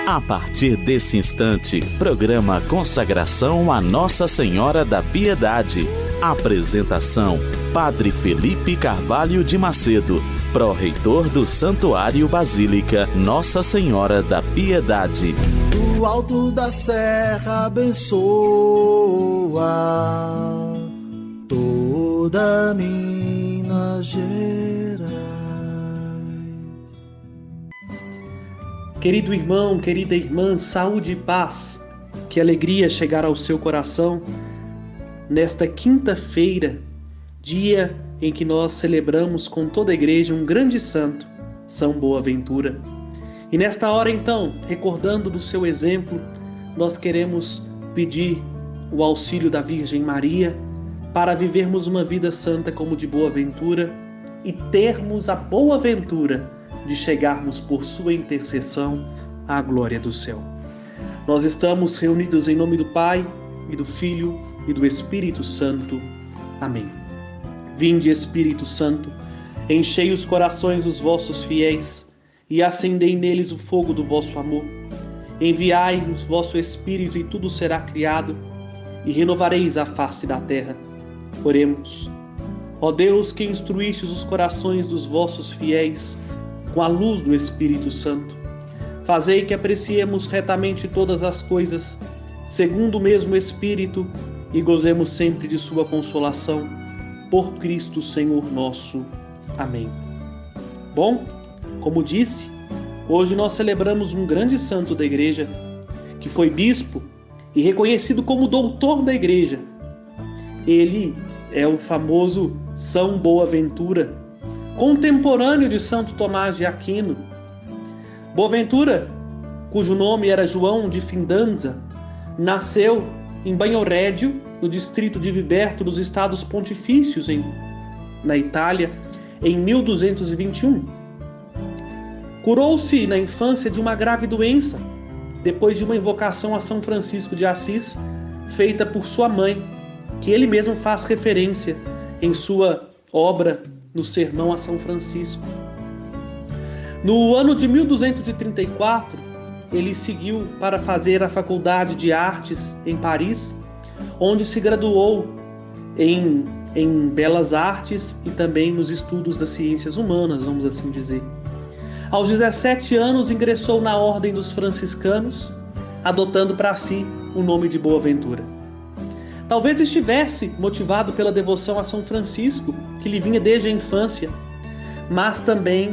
A partir desse instante, programa Consagração a Nossa Senhora da Piedade. Apresentação: Padre Felipe Carvalho de Macedo, pró-reitor do Santuário Basílica Nossa Senhora da Piedade. Do alto da serra abençoa toda Minas Gerais. Querido irmão, querida irmã, saúde e paz, que alegria chegar ao seu coração nesta quinta-feira, dia em que nós celebramos com toda a igreja um grande santo, São Boaventura. E nesta hora então, recordando do seu exemplo, nós queremos pedir o auxílio da Virgem Maria para vivermos uma vida santa como de Boaventura e termos a boa ventura de chegarmos por sua intercessão à glória do céu. Nós estamos reunidos em nome do Pai, e do Filho, e do Espírito Santo. Amém. Vinde, Espírito Santo, enchei os corações dos vossos fiéis, e acendei neles o fogo do vosso amor. Enviai o vosso Espírito, e tudo será criado, e renovareis a face da terra. Oremos. Ó Deus, que instruístes os corações dos vossos fiéis, com a luz do Espírito Santo, fazei que apreciemos retamente todas as coisas, segundo o mesmo Espírito, e gozemos sempre de sua consolação, por Cristo Senhor nosso. Amém. Bom, como disse, hoje nós celebramos um grande santo da Igreja, que foi bispo e reconhecido como doutor da Igreja. Ele é o famoso São Boaventura, contemporâneo de Santo Tomás de Aquino. Boaventura, cujo nome era João de Fidanza, nasceu em Banhorédio, no distrito de Viberto, nos Estados Pontifícios, na Itália, em 1221. Curou-se na infância de uma grave doença, depois de uma invocação a São Francisco de Assis, feita por sua mãe, que ele mesmo faz referência em sua obra no Sermão a São Francisco. No ano de 1234, ele seguiu para fazer a Faculdade de Artes em Paris, onde se graduou em Belas Artes e também nos estudos das ciências humanas, vamos assim dizer. Aos 17 anos ingressou na Ordem dos Franciscanos, adotando para si o nome de Boaventura. Talvez estivesse motivado pela devoção a São Francisco, que lhe vinha desde a infância, mas também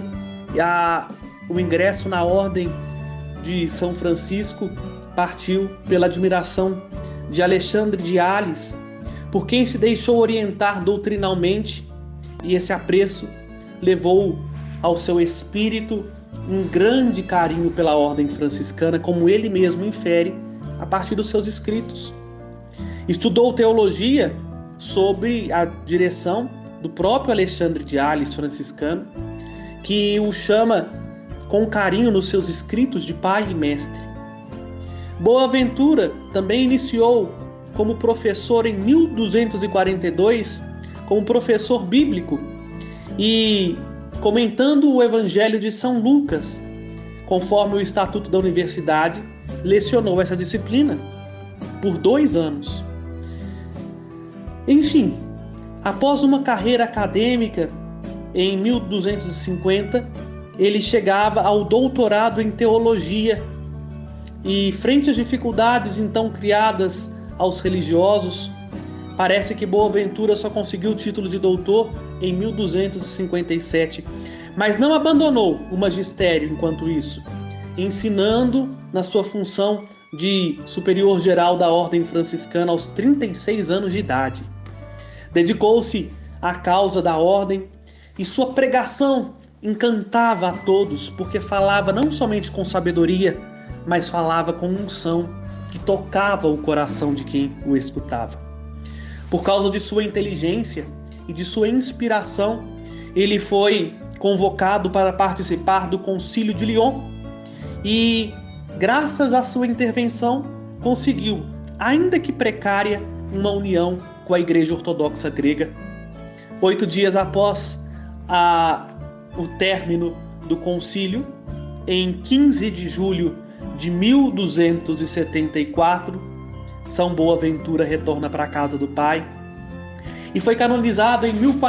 o ingresso na Ordem de São Francisco partiu pela admiração de Alexandre de Hales, por quem se deixou orientar doutrinalmente, e esse apreço levou ao seu espírito um grande carinho pela Ordem franciscana, como ele mesmo infere a partir dos seus escritos. Estudou teologia sob a direção do próprio Alexandre de Hales, franciscano, que o chama com carinho nos seus escritos de pai e mestre. Boaventura também iniciou como professor em 1242, como professor bíblico, e comentando o Evangelho de São Lucas, conforme o estatuto da universidade, lecionou essa disciplina por 2 anos. Enfim, após uma carreira acadêmica, em 1250, ele chegava ao doutorado em teologia e, frente às dificuldades então criadas aos religiosos, parece que Boaventura só conseguiu o título de doutor em 1257, mas não abandonou o magistério enquanto isso, ensinando na sua função de superior geral da Ordem Franciscana aos 36 anos de idade. Dedicou-se à causa da Ordem e sua pregação encantava a todos, porque falava não somente com sabedoria, mas falava com unção que tocava o coração de quem o escutava. Por causa de sua inteligência e de sua inspiração, ele foi convocado para participar do Concílio de Lyon e, graças à sua intervenção, conseguiu, ainda que precária, uma união com a Igreja Ortodoxa Grega. 8 dias após o término do concílio, em 15 de julho de 1274, São Boaventura retorna para a casa do Pai e foi canonizado em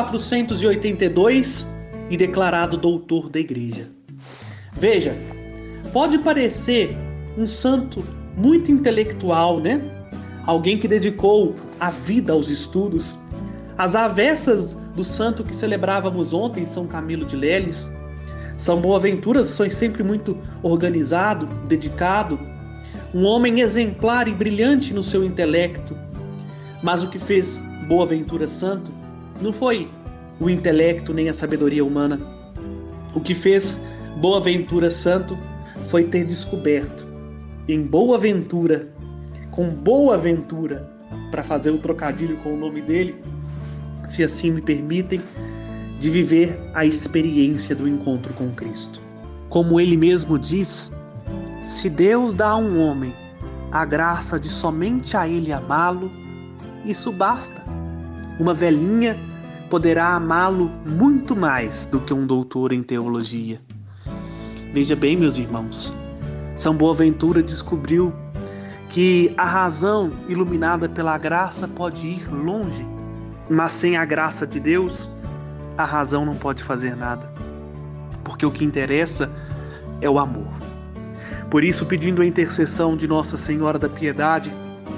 1482 e declarado doutor da Igreja. Veja, pode parecer um santo muito intelectual, né? Alguém que dedicou a vida aos estudos. As avessas do santo que celebrávamos ontem, São Camilo de Leles, São Boaventura foi sempre muito organizado, dedicado, um homem exemplar e brilhante no seu intelecto. Mas o que fez Boaventura santo não foi o intelecto nem a sabedoria humana. O que fez Boaventura santo foi ter descoberto em Boaventura, com Boaventura, para fazer o trocadilho com o nome dele, se assim me permitem, de viver a experiência do encontro com Cristo. Como ele mesmo diz, se Deus dá a um homem a graça de somente a ele amá-lo, isso basta. Uma velhinha poderá amá-lo muito mais do que um doutor em teologia. Veja bem, meus irmãos, São Boaventura descobriu que a razão iluminada pela graça pode ir longe, mas sem a graça de Deus, a razão não pode fazer nada, porque o que interessa é o amor. Por isso, pedindo a intercessão de Nossa Senhora da Piedade,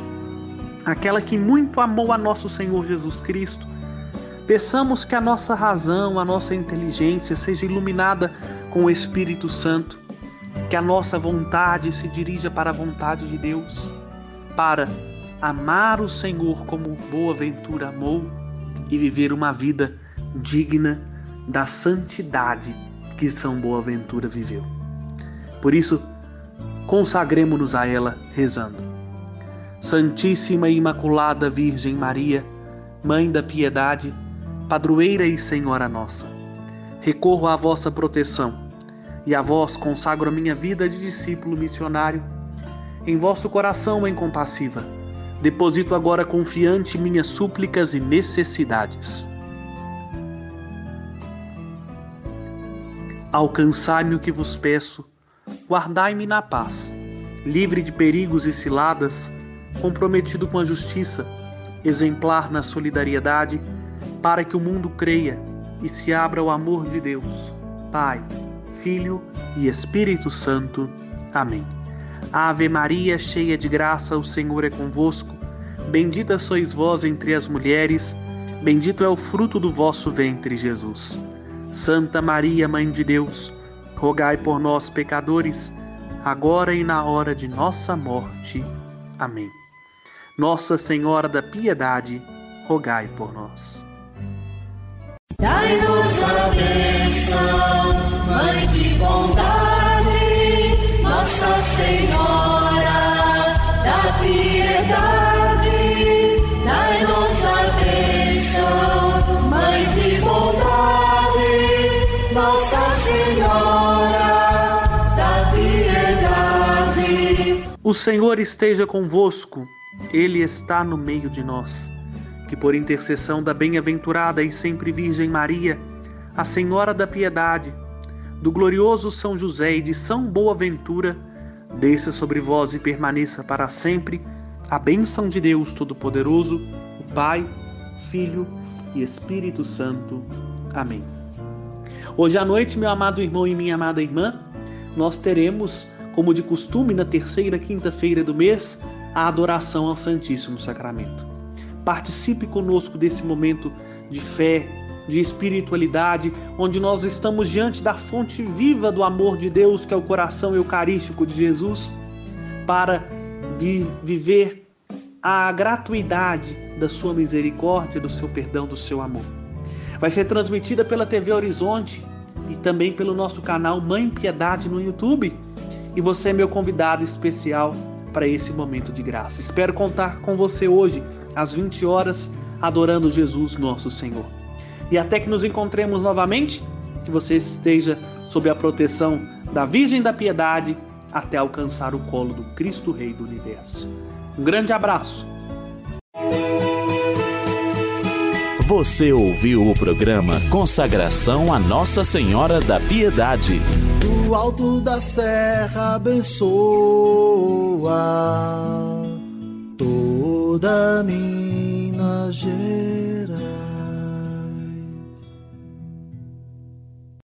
aquela que muito amou a nosso Senhor Jesus Cristo, peçamos que a nossa razão, a nossa inteligência seja iluminada com o Espírito Santo, que a nossa vontade se dirija para a vontade de Deus, para amar o Senhor como Boaventura amou e viver uma vida digna da santidade que São Boaventura viveu. Por isso, consagremo-nos a ela rezando. Santíssima e Imaculada Virgem Maria, Mãe da Piedade, Padroeira e Senhora nossa, recorro à vossa proteção e a vós consagro a minha vida de discípulo missionário. Em vosso coração, Mãe compassiva, deposito agora confiante minhas súplicas e necessidades. Alcançai-me o que vos peço, guardai-me na paz, livre de perigos e ciladas, comprometido com a justiça, exemplar na solidariedade, para que o mundo creia e se abra ao amor de Deus, Pai, Filho e Espírito Santo. Amém. Ave Maria, cheia de graça, o Senhor é convosco. Bendita sois vós entre as mulheres, bendito é o fruto do vosso ventre, Jesus. Santa Maria, Mãe de Deus, rogai por nós, pecadores, agora e na hora de nossa morte. Amém. Nossa Senhora da Piedade, rogai por nós. Dai-nos a bênção, Mãe de bondade, Nossa Senhora da Piedade. Dai-nos a bênção, Mãe de bondade, Nossa Senhora da Piedade. O Senhor esteja convosco, Ele está no meio de nós. Que por intercessão da bem-aventurada e sempre Virgem Maria, a Senhora da Piedade, do glorioso São José e de São Boaventura, desça sobre vós e permaneça para sempre a bênção de Deus Todo-Poderoso, o Pai, Filho e Espírito Santo. Amém. Hoje à noite, meu amado irmão e minha amada irmã, nós teremos, como de costume, na terceira quinta-feira do mês, a adoração ao Santíssimo Sacramento. Participe conosco desse momento de fé, de espiritualidade, onde nós estamos diante da fonte viva do amor de Deus, que é o coração eucarístico de Jesus, para viver a gratuidade da sua misericórdia, do seu perdão, do seu amor. Vai ser transmitida pela TV Horizonte e também pelo nosso canal Mãe Piedade no YouTube. E você é meu convidado especial para esse momento de graça. Espero contar com você hoje, às 20 horas, adorando Jesus nosso Senhor. E até que nos encontremos novamente, que você esteja sob a proteção da Virgem da Piedade até alcançar o colo do Cristo Rei do Universo. Um grande abraço. Você ouviu o programa Consagração a Nossa Senhora da Piedade. do alto da serra abençoa toda Minas Gerais.